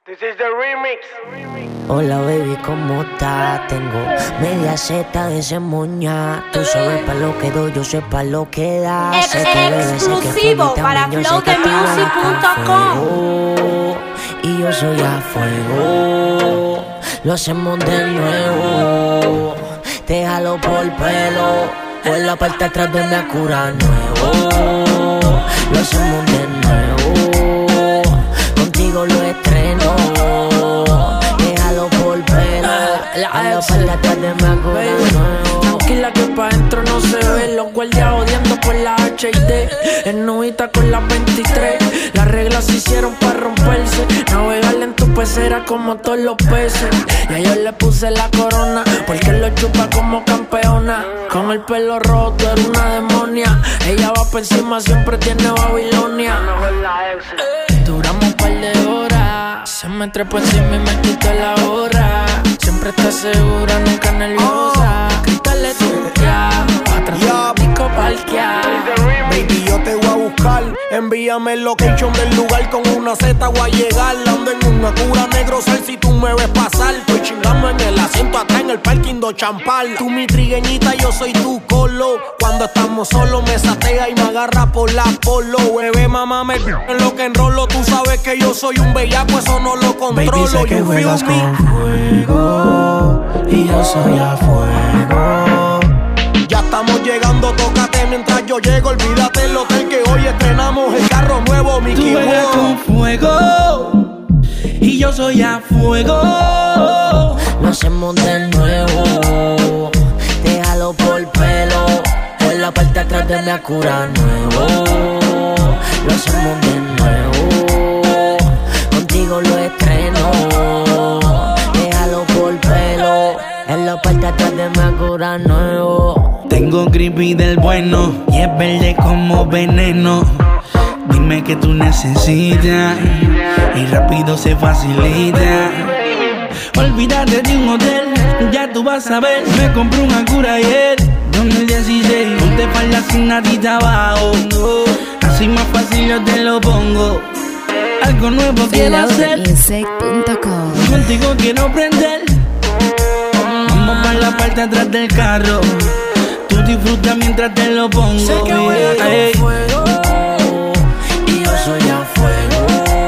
This is the remix. Hola baby, ¿cómo estás? Tengo media seta de ese moña. Tú sabes pa' lo que doy, yo sé pa' lo que da. Sé que bebes, sé que exclusivo para flowthemusic.com. Y yo soy a fuego. Lo hacemos de nuevo. Te jalo por pelo. Por la parte atrás de mi cura nuevo. Lo hacemos de nuevo. Contigo lo estreno. Déjalo por pelo. La parte atrás de mi cura nuevo. Tranquila que pa' dentro no se ve. Los guardias odiando por la HID. En nubita con las 23. Las reglas se hicieron pa' romperse. Navegar en tu pecera como todos los peces. Y a yo le puse la corona porque lo chupa como campeona. Con el pelo rojo tú eres una demonia. Ella va por encima, siempre tiene Babilonia. Duramos un par de horas. Se me trepó encima y me quitó la hora. Siempre está segura, nunca nerviosa. Cristales turqueados, atrás de un disco parqueado. Baby, yo te voy a buscar. Envíame el location del lugar. Con una Z voy a llegar. Ando en una cura negro sal si tú me ves pasar. Estoy chingando en el asiento atrás en el parking do champal. Tú mi trigueñita, yo soy tu colo. Cuando estamos solos me satea y me agarra por la polo. Bebé, mamá, me en lo que enrolo. Tú sabes que yo soy un bellaco, eso no lo controlo. Baby, sé que You juegas feel me? con fuego y yo soy a fuego. Ya estamos llegando, tócate mientras yo llego. Olvídate el hotel que hoy estrenamos el carro nuevo, Mickey. Tú juegas con fuego y yo soy a fuego. Lo hacemos de nuevo. Déjalo por pelo. Por la parte atrás de mi cura nuevo. Lo hacemos de nuevo. Contigo lo estreno. Déjalo por pelo. En la parte atrás de mi cura nuevo. Tengo creepy del bueno y es verde como veneno. Dime que tú necesitas y rápido se facilita. Olvídate de un hotel, ya tú vas a ver. Me compré una cura ayer, 2016. Ponte falda sin natita abajo, así más fácil yo te lo pongo. Algo nuevo quiero hacer, flowthemusic.com. contigo quiero prender. Vamos para la parte atrás del carro. Tú disfruta mientras te lo pongo. Sé que juegas con fuego Y yo soy a fuego.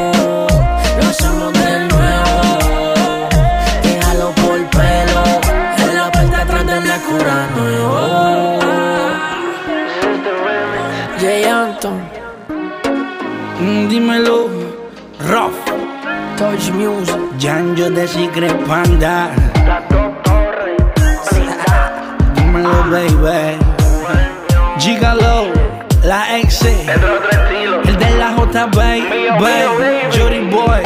Lo hacemos de nuevo. Déjalo por pelo. En la parte atrás de mi cura nuevo. Jay Anton, Dímelo, Rough, Touch Music. Janjo de Secret Panda. Dímelo, baby. Gigalo, la ex, el de la JB, Jory Boy.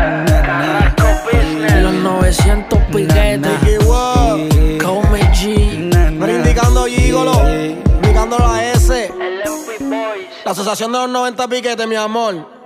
Los 900 piquetes. Come G. No era indicando Gigolo, indicando la S. La asociación de los 90 piquetes, mi amor.